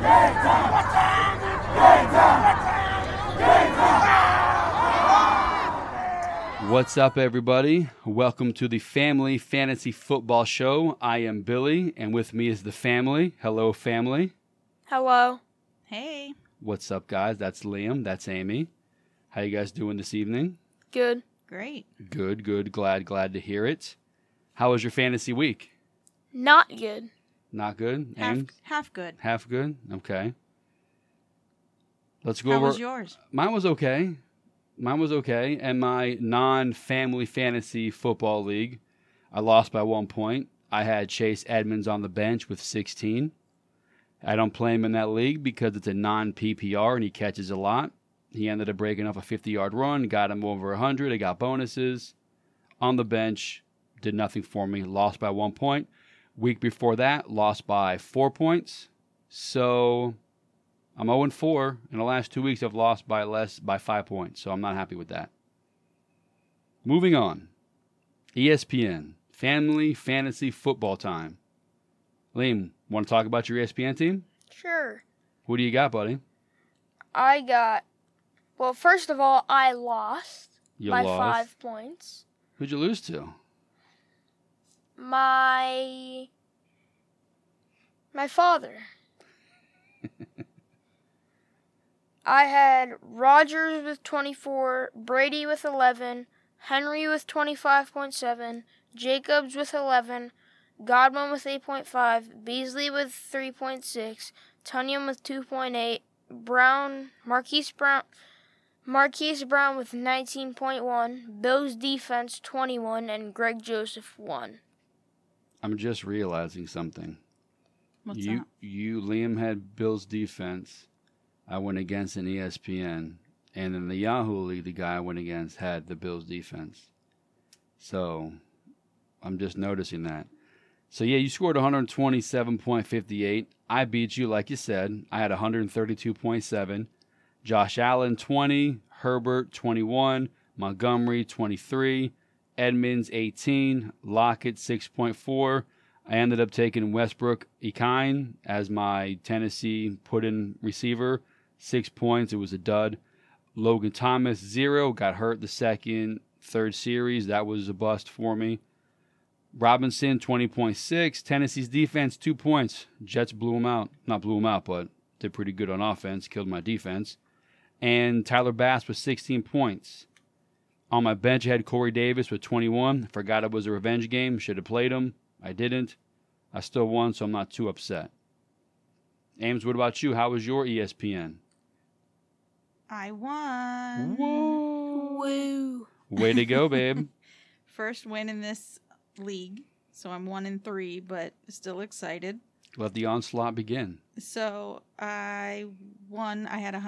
What's up, everybody? Welcome to the Family Fantasy Football Show. I am Billy, and with me is the family. Hello, family. Hello. Hey. What's up, guys? That's Liam. That's Amy. How you guys doing this evening? Good. Great. Good. Glad to hear it. How was your fantasy week? Not good. Not good? Half good. Half good? Okay. Let's go How over. was yours? Mine was okay. And my non-family fantasy football league, I lost by 1 point. I had Chase Edmonds on the bench with 16. I don't play him in that league because it's a non-PPR and he catches a lot. He ended up breaking off a 50-yard run, got him over 100. I got bonuses. On the bench, did nothing for me. Lost by 1 point. Week before that, lost by 4 points. So I'm 0-4. In the last 2 weeks, I've lost by 5 points. So I'm not happy with that. Moving on. ESPN, Family Fantasy Football Time. Liam, want to talk about your ESPN team? Sure. Who do you got, buddy? Well, first of all, I lost by lost. 5 points. Who'd you lose to? My father. I had Rodgers with 24, Brady with 11, Henry with 25.7, Jacobs with 11, Godwin with 8.5, Beasley with 3.6, Tunyon with 2.8, Marquise Brown with 19.1, Bills defense 21, and Greg Joseph 1. I'm just realizing something. What's that? Liam had Bills defense. I went against an ESPN. And in the Yahoo League, the guy I went against had the Bills defense. So I'm just noticing that. So, yeah, you scored 127.58. I beat you, like you said. I had 132.7. Josh Allen, 20. Herbert, 21. Montgomery, 23. Edmonds, 18. Lockett, 6.4. I ended up taking Westbrook Ikine as my Tennessee put-in receiver. 6 points. It was a dud. Logan Thomas, 0. Got hurt the third series. That was a bust for me. Robinson, 20.6. Tennessee's defense, 2 points. Jets blew him out. Not blew him out, but did pretty good on offense. Killed my defense. And Tyler Bass with 16 points. On my bench, I had Corey Davis with 21. Forgot it was a revenge game. Should have played him. I didn't. I still won, so I'm not too upset. Ames, what about you? How was your ESPN? I won. Whoa. Woo. Way to go, babe. First win in this league, so I'm 1-3, but still excited. Let the onslaught begin. So I won. I had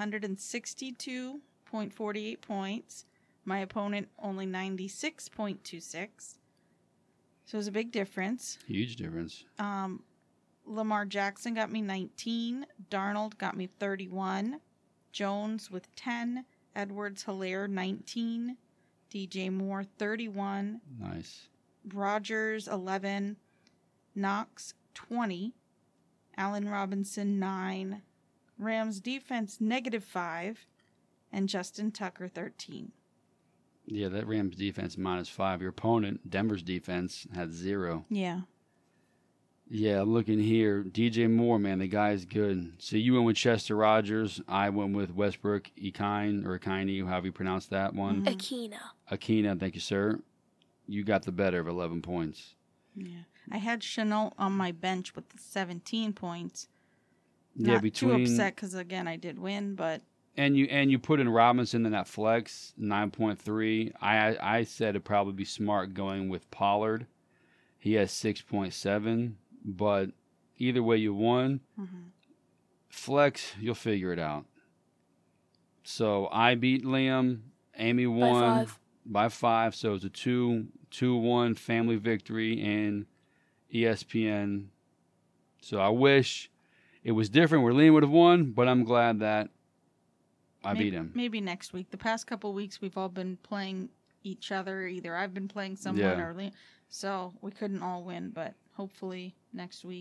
162.48 points. My opponent only 96.26. So it was a big difference. Huge difference. Lamar Jackson got me 19. Darnold got me 31. Jones with 10. Edwards-Helaire 19. DJ Moore 31. Nice. Rodgers 11. Knox 20. Allen Robinson 9. Rams defense -5. And Justin Tucker 13. Yeah, that Rams defense -5. Your opponent, Denver's defense, had 0. Yeah. Yeah, I'm looking here. DJ Moore, man, the guy's good. So you went with Chester Rogers. I went with Westbrook Ikine, or Ikine, however you pronounce that one. Akina, thank you, sir. You got the better of 11 points. Yeah. I had Chenault on my bench with 17 points. Not too upset because, again, I did win, but... And you put in Robinson in that flex, 9.3. I said it'd probably be smart going with Pollard. He has 6.7, but either way you won. Mm-hmm. Flex, you'll figure it out. So I beat Liam. Amy won by 5. So it's a 2-1 family victory in ESPN. So I wish it was different where Liam would have won, but I'm glad that I beat him. Maybe next week. The past couple weeks, we've all been playing each other. Either I've been playing someone or Liam. So we couldn't all win, but hopefully next week.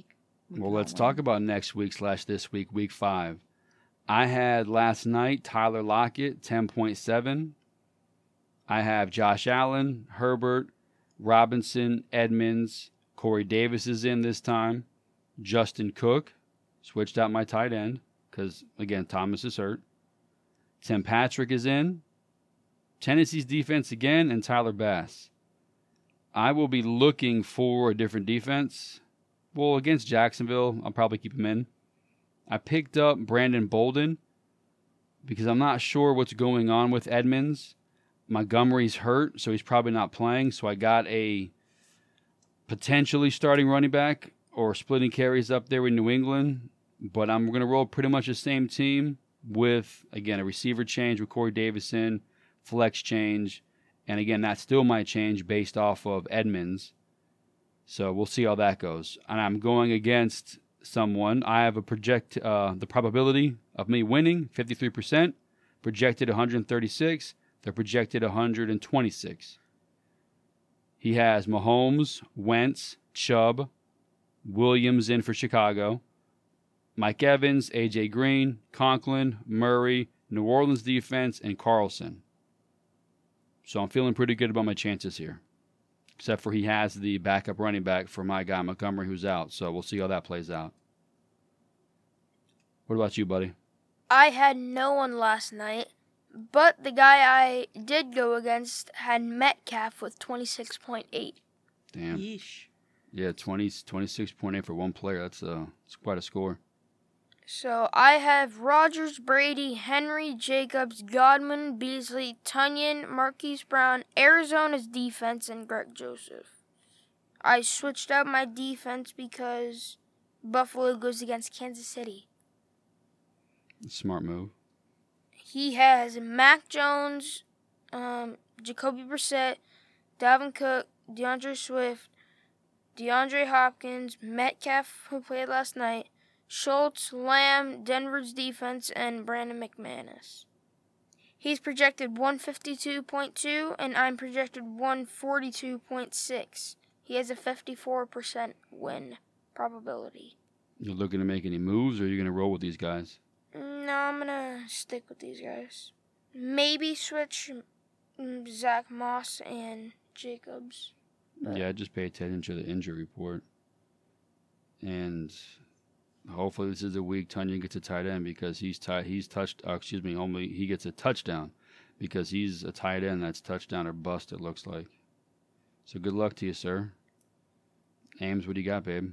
Well, let's talk about next week / this week, week 5. I had last night Tyler Lockett, 10.7. I have Josh Allen, Herbert, Robinson, Edmonds. Corey Davis is in this time. Justin Cook. Switched out my tight end because, again, Thomas is hurt. Tim Patrick is in. Tennessee's defense again, and Tyler Bass. I will be looking for a different defense. Well, against Jacksonville, I'll probably keep him in. I picked up Brandon Bolden because I'm not sure what's going on with Edmonds. Montgomery's hurt, so he's probably not playing. So I got a potentially starting running back or splitting carries up there in New England. But I'm going to roll pretty much the same team with, again, a receiver change with Corey Davis in, flex change. And again, that still might change based off of Edmonds. So we'll see how that goes. And I'm going against someone. I have the probability of me winning, 53%. Projected 136. They're projected 126. He has Mahomes, Wentz, Chubb, Williams in for Chicago, Mike Evans, A.J. Green, Conklin, Murray, New Orleans defense, and Carlson. So I'm feeling pretty good about my chances here. Except for he has the backup running back for my guy Montgomery who's out. So we'll see how that plays out. What about you, buddy? I had no one last night, but the guy I did go against had Metcalf with 26.8. Damn. Yeesh. Yeah, 26.8 for one player. That's quite a score. So I have Rodgers, Brady, Henry, Jacobs, Godwin, Beasley, Tunyon, Marquise Brown, Arizona's defense, and Greg Joseph. I switched out my defense because Buffalo goes against Kansas City. Smart move. He has Mac Jones, Jacoby Brissett, Dalvin Cook, DeAndre Swift, DeAndre Hopkins, Metcalf, who played last night, Schultz, Lamb, Denver's defense, and Brandon McManus. He's projected 152.2, and I'm projected 142.6. He has a 54% win probability. You looking to make any moves, or are you going to roll with these guys? No, I'm going to stick with these guys. Maybe switch Zach Moss and Jacobs. Yeah, just pay attention to the injury report. And hopefully this is the week Tunyon gets a tight end because he gets a touchdown because he's a tight end that's touchdown or bust, it looks like. So good luck to you, sir. Ames, what do you got, babe?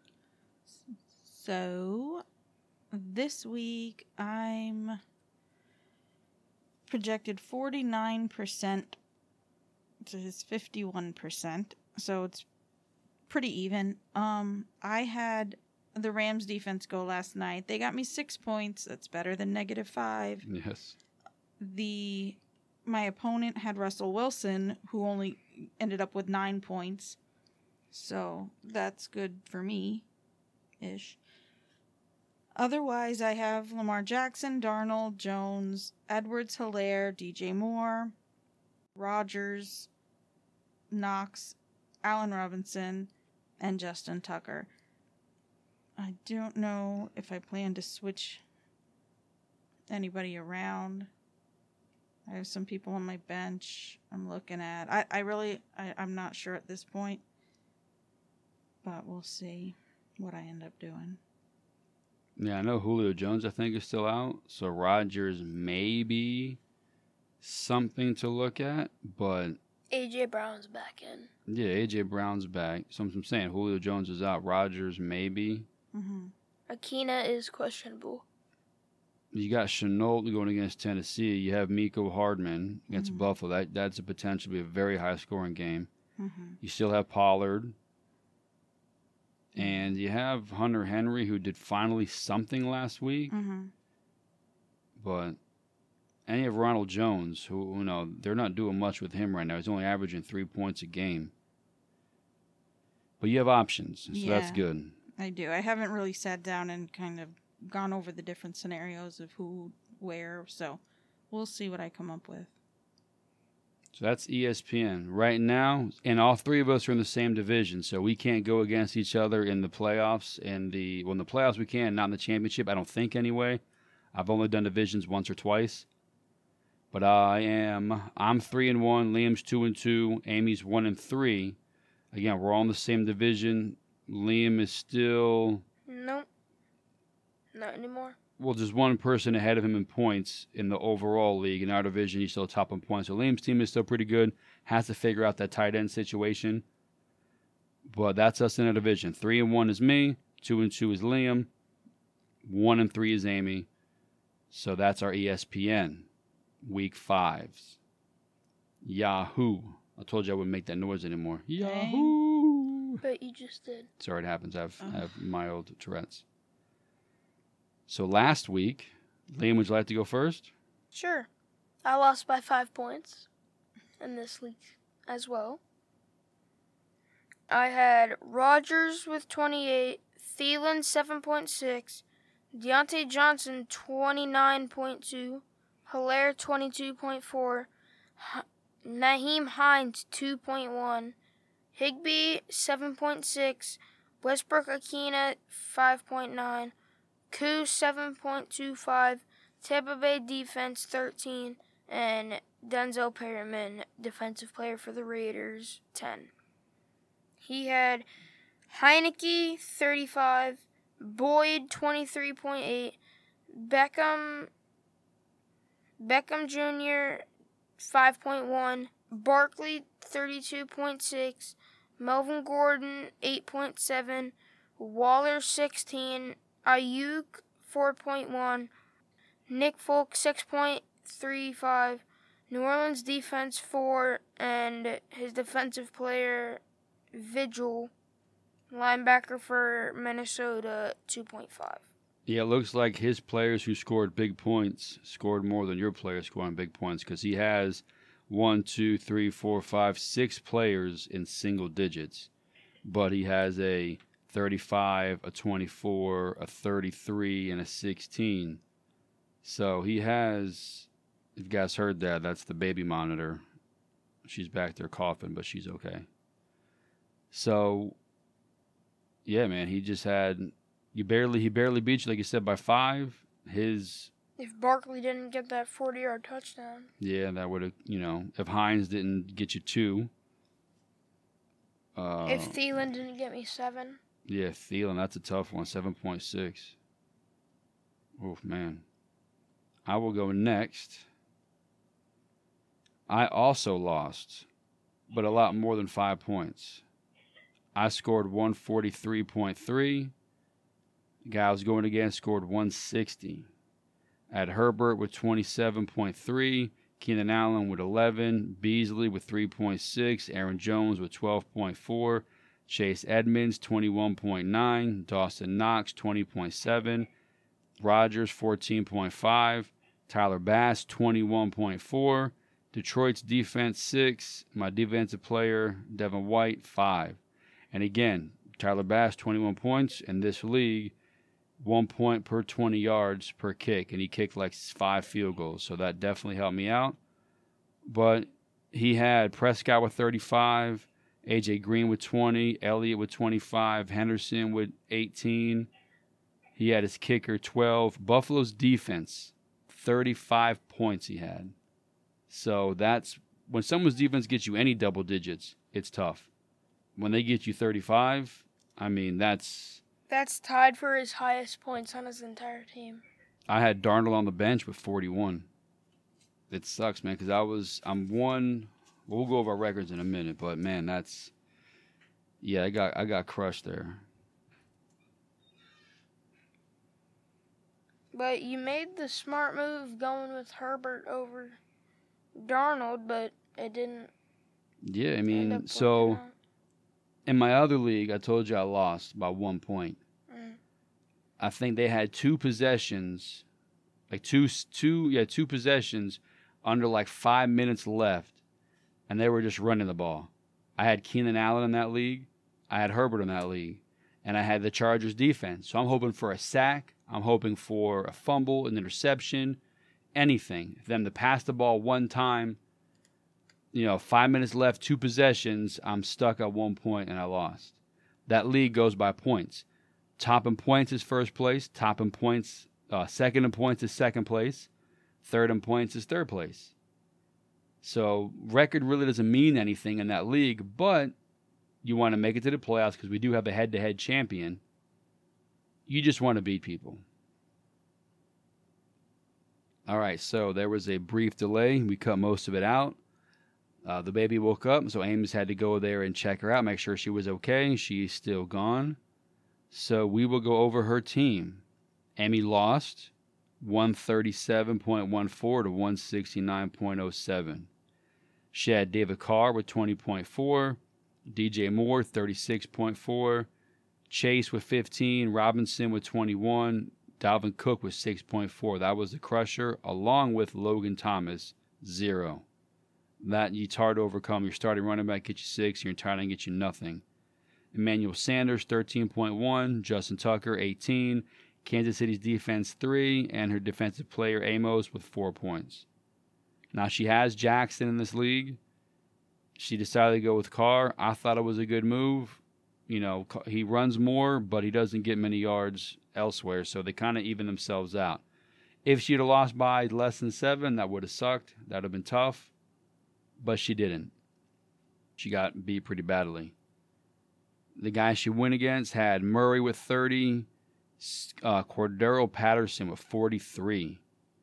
So this week I'm projected 49% to his 51%. So it's pretty even. I had the Rams defense go last night. They got me 6 points. That's better than -5. Yes. My opponent had Russell Wilson, who only ended up with 9 points. So that's good for me-ish. Otherwise, I have Lamar Jackson, Darnold, Jones, Edwards-Helaire, DJ Moore, Rodgers, Knox, Allen Robinson, and Justin Tucker. I don't know if I plan to switch anybody around. I have some people on my bench I'm looking at. I'm not sure at this point. But we'll see what I end up doing. Yeah, I know Julio Jones, I think, is still out. So Rodgers may be something to look at. But A.J. Brown's back in. yeah, A.J. Brown's back. So I'm saying Julio Jones is out. Rodgers maybe. Mm-hmm. Akina is questionable. You got Chenault going against Tennessee. You have Miko Hardman against Buffalo. That's a potential to be a very high-scoring game. Mm-hmm. You still have Pollard. And you have Hunter Henry, who did finally something last week. Mm-hmm. But and you have Ronald Jones, who they're not doing much with him right now. He's only averaging 3 points a game. But you have options, so that's good. I do. I haven't really sat down and kind of gone over the different scenarios of who, where, so we'll see what I come up with. So that's ESPN. Right now, and all three of us are in the same division, so we can't go against each other in the playoffs. In the playoffs we can, not in the championship, I don't think anyway. I've only done divisions once or twice. But I'm 3-1, Liam's 2-2, Amy's 1-3. Again, we're all in the same division. Liam is still Nope. Not anymore. well, there's one person ahead of him in points in the overall league. In our division, he's still top in points. So Liam's team is still pretty good. Has to figure out that tight end situation. But that's us in our division. 3-1 is me. 2-2 is Liam. 1-3 is Amy. So that's our ESPN. Week 5s. Yahoo. I told you I wouldn't make that noise anymore. Yahoo. But you just did. Sorry, it happens. I have mild Tourette's. So last week, Liam, would you like to go first? Sure. I lost by 5 points in this league as well. I had Rogers with 28, Thielen 7.6, Deontay Johnson 29.2, Hilaire 22.4, Naheem Hines 2.1, Higbee 7.6, Westbrook Akina 5.9, Koo 7.25, Tampa Bay defense 13, and Denzel Perryman, defensive player for the Raiders, 10. He had Heineke 35, Boyd 23.8, Beckham Jr. 5.1, Barkley 32.6, Melvin Gordon 8.7, Waller 16, Ayuk 4.1, Nick Folk 6.35, New Orleans defense 4, and his defensive player Vigil, linebacker for Minnesota 2.5. Yeah, it looks like his players who scored big points scored more than your players scoring big points because he has 6 players in single digits, but he has a 35, a 24, a 33, and a 16. So he has, if you guys heard that, that's the baby monitor. She's back there coughing, but she's okay. So, yeah, man, he just had, he barely beat you, like you said, by 5. If Barkley didn't get that 40-yard touchdown. Yeah, that would have, if Hines didn't get you 2. If Thielen didn't get me 7. Yeah, Thielen, that's a tough one, 7.6. Oh, man. I will go next. I also lost, but a lot more than 5 points. I scored 143.3. The guy I was going against scored 160. I had Herbert with 27.3. Keenan Allen with 11. Beasley with 3.6. Aaron Jones with 12.4. Chase Edmonds, 21.9. Dawson Knox, 20.7. Rogers, 14.5. Tyler Bass, 21.4. Detroit's defense, 6. My defensive player, Devin White, 5. And again, Tyler Bass, 21 points. In this league, 1 point per 20 yards per kick. And he kicked like 5 field goals. So that definitely helped me out. But he had Prescott with 35. A.J. Green with 20, Elliott with 25, Henderson with 18. He had his kicker 12. Buffalo's defense, 35 points he had. So that's, when someone's defense gets you any double digits, it's tough. When they get you 35, I mean, that's tied for his highest points on his entire team. I had Darnold on the bench with 41. It sucks, man, because I'm one. We'll go over our records in a minute, but man, I got crushed there. But you made the smart move going with Herbert over Darnold, but it didn't. Yeah, I mean, so in my other league, I told you I lost by 1 point. I think they had 2 possessions, like two possessions under like 5 minutes left. And they were just running the ball. I had Keenan Allen in that league. I had Herbert in that league. And I had the Chargers defense. So I'm hoping for a sack. I'm hoping for a fumble, an interception, anything. For them to pass the ball one time. 5 minutes left, 2 possessions, I'm stuck at 1 point and I lost. That league goes by points. Top in points is first place. Top in points, second in points is second place. Third in points is third place. So record really doesn't mean anything in that league, but you want to make it to the playoffs because we do have a head-to-head champion. You just want to beat people. All right, so there was a brief delay. We cut most of it out. The baby woke up, so Ames had to go there and check her out, make sure she was okay. She's still gone. So we will go over her team. Amy lost 137.14 to 169.07. She had David Carr with 20.4, DJ Moore 36.4, Chase with 15, Robinson with 21, Dalvin Cook with 6.4. That was the crusher, along with Logan Thomas, 0. That it's hard to overcome. Your starting running back gets you 6, your entire line gets you nothing. Emmanuel Sanders, 13.1, Justin Tucker, 18, Kansas City's defense, 3, and her defensive player, Amos, with 4 points. Now, she has Jackson in this league. She decided to go with Carr. I thought it was a good move. He runs more, but he doesn't get many yards elsewhere, so they kind of even themselves out. If she'd have lost by less than 7, that would have sucked. That would have been tough, but she didn't. She got beat pretty badly. The guy she went against had Murray with 30, Cordero Patterson with 43,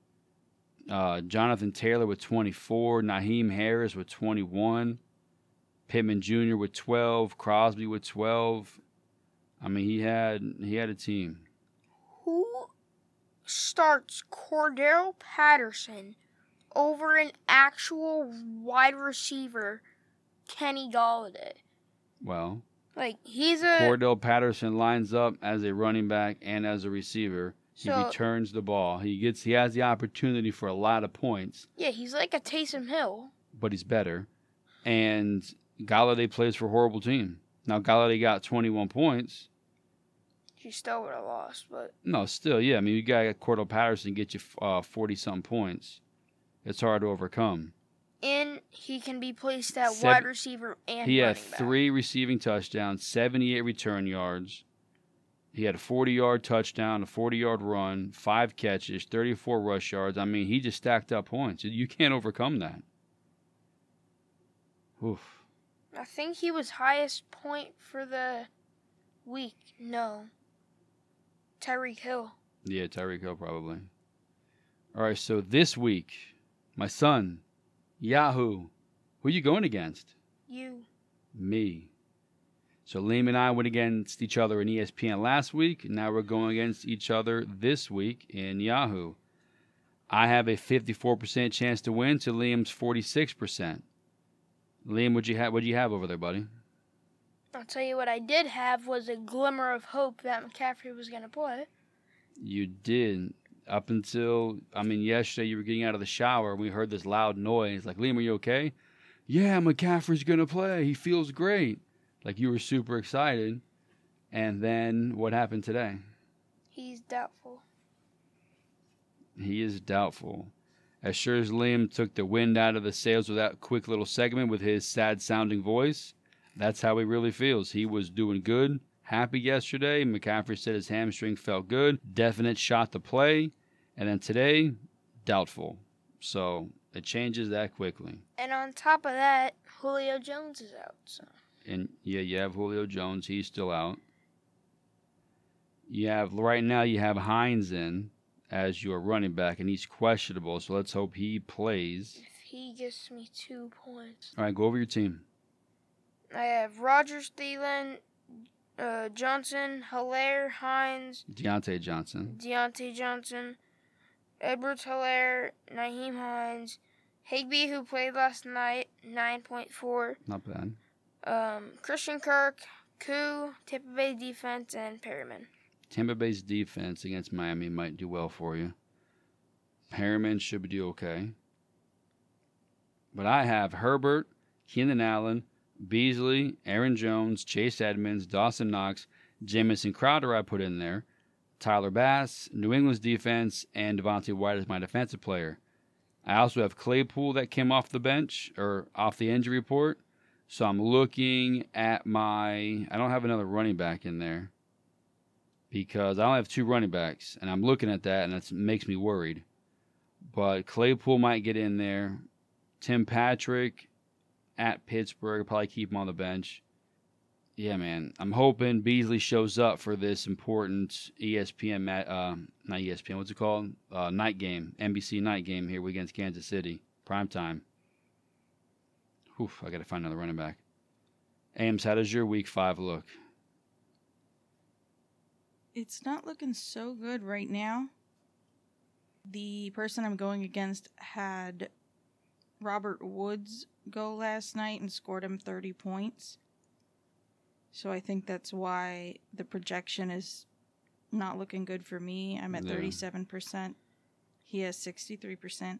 Jonathan Taylor with 24, Naheem Harris with 21, Pittman Jr. with 12, Crosby with 12. I mean, he had a team. Who starts Cordero Patterson over an actual wide receiver, Kenny Galladay? Well, he's Cordell Patterson lines up as a running back and as a receiver. He returns the ball. He has the opportunity for a lot of points. Yeah, he's like a Taysom Hill. But he's better. And Galladay plays for a horrible team. Now, Galladay got 21 points. She still would have lost, but... No, still, yeah. I mean, you got Cordell Patterson get you 40-something points. It's hard to overcome. And he can be placed at wide receiver and he running had back. 3 receiving touchdowns, 78 return yards. He had a 40-yard touchdown, a 40-yard run, 5 catches, 34 rush yards. I mean, he just stacked up points. You can't overcome that. Oof. I think he was highest point for the week. No. Tyreek Hill. Yeah, Tyreek Hill probably. All right, so this week, my son, Yahoo. Who you going against? You. Me. So Liam and I went against each other in ESPN last week. Now we're going against each other this week in Yahoo. I have a 54% chance to win to Liam's 46%. Liam, what'd you have over there, buddy? I'll tell you what I did have was a glimmer of hope that McCaffrey was going to play. You did. Up until, yesterday you were getting out of the shower and we heard this loud noise. Like, Liam, are you okay? Yeah, McCaffrey's going to play. He feels great. Like, you were super excited. And then what happened today? He's doubtful. He is doubtful. As sure as Liam took the wind out of the sails with that quick little segment with his sad-sounding voice, that's how he really feels. He was doing good, happy yesterday. McCaffrey said his hamstring felt good. Definite shot to play. And then today, doubtful. So it changes that quickly. And on top of that, Julio Jones is out. So. And yeah, you have Julio Jones. He's still out. Right now you have Hines in as your running back, and he's questionable. So let's hope he plays. If he gives me 2 points. All right, go over your team. I have Rodgers, Thielen, Johnson, Hilaire, Hines, Deontay Johnson, Edwards-Hilaire, Naheem Hines, Higbee, who played last night, 9.4. Not bad. Christian Kirk, Koo, Tampa Bay defense, and Perryman. Tampa Bay's defense against Miami might do well for you. Perryman should do okay. But I have Herbert, Keenan Allen, Beasley, Aaron Jones, Chase Edmonds, Dawson Knox, Jamison Crowder I put in there, Tyler Bass, New England's defense, and Devontae White as my defensive player. I also have Claypool that came off the bench or off the injury report. So I'm looking at I don't have another running back in there because I only have 2 running backs. And I'm looking at that, and that makes me worried. But Claypool might get in there. Tim Patrick at Pittsburgh, probably keep him on the bench. Yeah, man. I'm hoping Beasley shows up for this important ESPN, not ESPN, what's it called? Night game, NBC night game here against Kansas City. Prime time. I got to find another running back. Ames, how does your week 5 look? It's not looking so good right now. The person I'm going against had Robert Woods go last night and scored him 30 points. So I think that's why the projection is not looking good for me. I'm at 37%. He has 63%.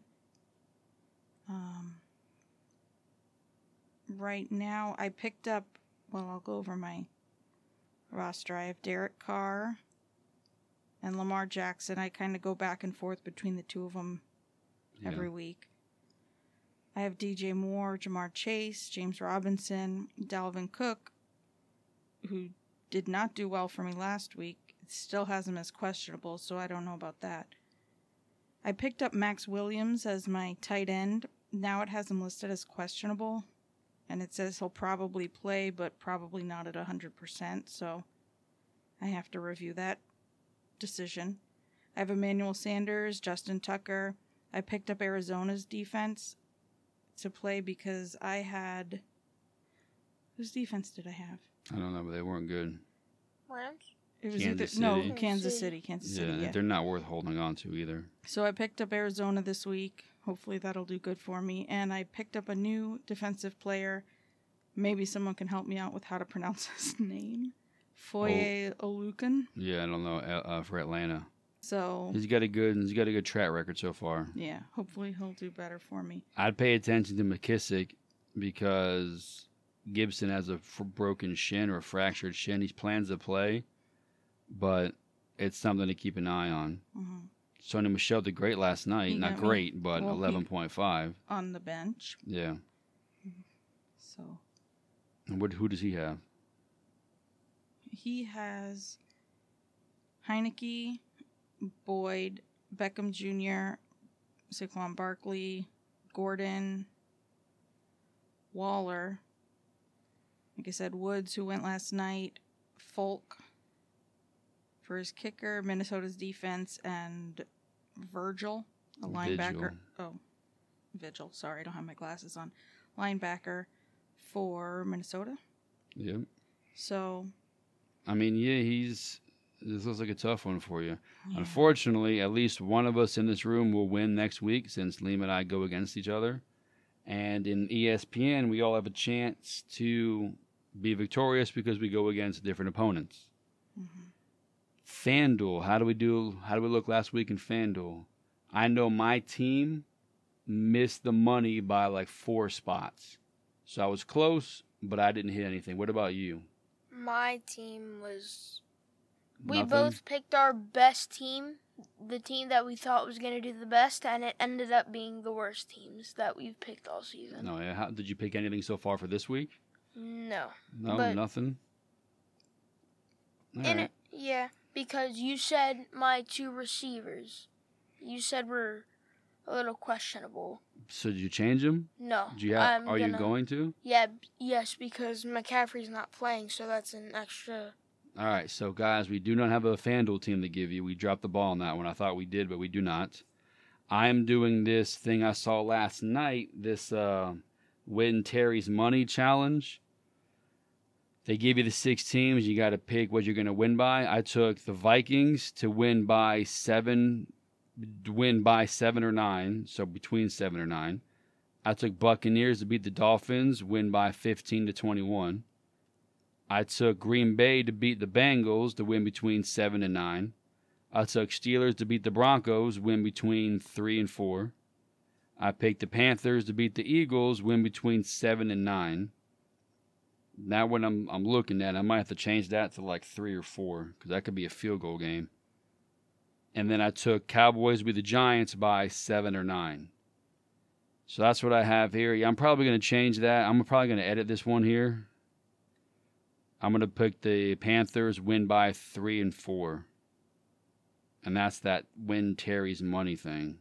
Right now, I picked up, I'll go over my roster. I have Derek Carr and Lamar Jackson. I kind of go back and forth between the two of them every week. I have DJ Moore, Jamar Chase, James Robinson, Dalvin Cook, who did not do well for me last week. It still has him as questionable, so I don't know about that. I picked up Max Williams as my tight end. Now it has him listed as questionable, and it says he'll probably play, but probably not at 100%, so I have to review that decision. I have Emmanuel Sanders, Justin Tucker. I picked up Arizona's defense to play because I had... Whose defense did I have? I don't know, but they weren't good. Rams? It was Kansas City. Kansas City. Kansas City, yeah. They're not worth holding on to either. So I picked up Arizona this week. Hopefully that'll do good for me. And I picked up a new defensive player. Maybe someone can help me out with how to pronounce his name. Foye Oluokun. Yeah, I don't know, for Atlanta. So he's got a good track record so far. Yeah, hopefully he'll do better for me. I'd pay attention to McKissick because Gibson has a broken shin or a fractured shin. He plans to play, but it's something to keep an eye on. Mm-hmm. Sonny Michel did great last night. Not great, but 11.5. On the bench. Yeah. So. And who does he have? He has Heineke, Boyd, Beckham Jr., Saquon Barkley, Gordon, Waller. Like I said, Woods, who went last night, Folk for his kicker, Minnesota's defense, and Virgil, a linebacker. Vigil. Sorry, I don't have my glasses on. Linebacker for Minnesota. Yep. So. I mean, this looks like a tough one for you. Yeah. Unfortunately, at least one of us in this room will win next week since Liam and I go against each other. And in ESPN, we all have a chance to be victorious because we go against different opponents. Mm-hmm. FanDuel, how do we look last week in FanDuel? I know my team missed the money by like 4 spots. So I was close, but I didn't hit anything. What about you? My team was... Nothing? We both picked our best team, the team that we thought was going to do the best, and it ended up being the worst teams that we've picked all season. No, yeah. Did you pick anything so far for this week? No. No, nothing? Yeah, because you said my 2 receivers, you said were a little questionable. So did you change them? No. Are you going to? Yes, because McCaffrey's not playing, so that's an extra... All right, so guys, we do not have a FanDuel team to give you. We dropped the ball on that one. I thought we did, but we do not. I'm doing this thing I saw last night, this Win Terry's Money Challenge. They give you the 6 teams. You got to pick what you're going to win by. I took the Vikings to win by 7 or 9, so between 7 or 9. I took Buccaneers to beat the Dolphins, win by 15 to 21. I took Green Bay to beat the Bengals to win between 7 and 9. I took Steelers to beat the Broncos, win between 3 and 4. I picked the Panthers to beat the Eagles, win between 7 and 9. Now when I'm looking at it, I might have to change that to like 3 or 4 because that could be a field goal game. And then I took Cowboys to beat the Giants by 7 or 9. So that's what I have here. Yeah, I'm probably going to change that. I'm probably going to edit this one here. I'm going to pick the Panthers win by 3 and 4. And that's that win Terry's money thing.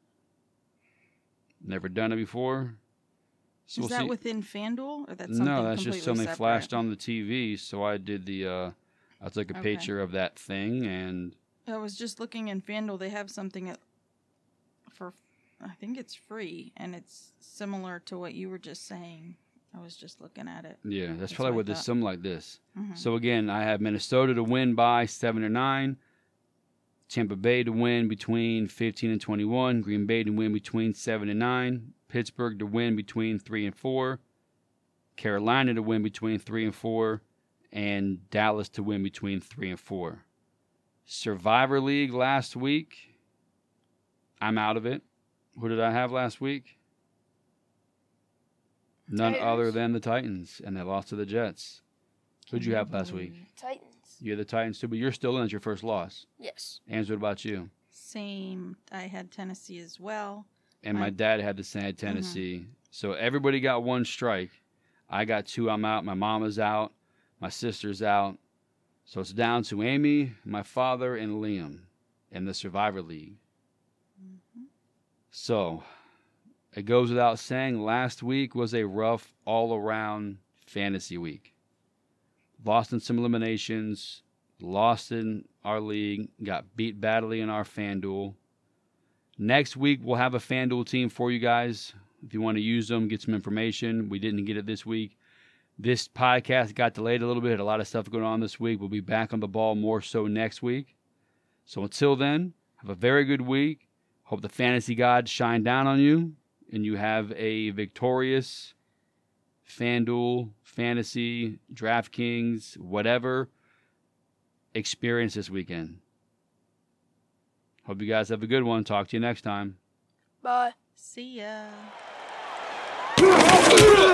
Never done it before. So Is that within FanDuel, or that's something No, that's just something separate? flashed on the TV. So I did I took a picture of that thing, and I was just looking in FanDuel. They have something for, I think it's free, and it's similar to what you were just saying. I was just looking at it. yeah, that's probably what there's something like this. Mm-hmm. So again, I have Minnesota to win by 7 or 9. Tampa Bay to win between 15 and 21. Green Bay to win between 7 and 9. Pittsburgh to win between 3 and 4. Carolina to win between 3 and 4. And Dallas to win between 3 and 4. Survivor League last week, I'm out of it. Who did I have last week? None Titans. other than the Titans, and they lost to the Jets. Who'd you have last week? Titans. You had the Titans too, but you're still in. It's your first loss. Yes. Ames, what about you? Same. I had Tennessee as well. And my dad had the same Tennessee. So everybody got one strike. I got 2. I'm out. My mama's out. My sister's out. So it's down to Amy, my father, and Liam in the Survivor League. Mm-hmm. So it goes without saying, last week was a rough all-around fantasy week. Lost in some eliminations, lost in our league, got beat badly in our FanDuel. Next week, we'll have a FanDuel team for you guys. If you want to use them, get some information. We didn't get it this week. This podcast got delayed a little bit. A lot of stuff going on this week. We'll be back on the ball more so next week. So until then, have a very good week. Hope the fantasy gods shine down on you and you have a victorious FanDuel, fantasy, DraftKings, whatever experience this weekend. Hope you guys have a good one. Talk to you next time. Bye. See ya.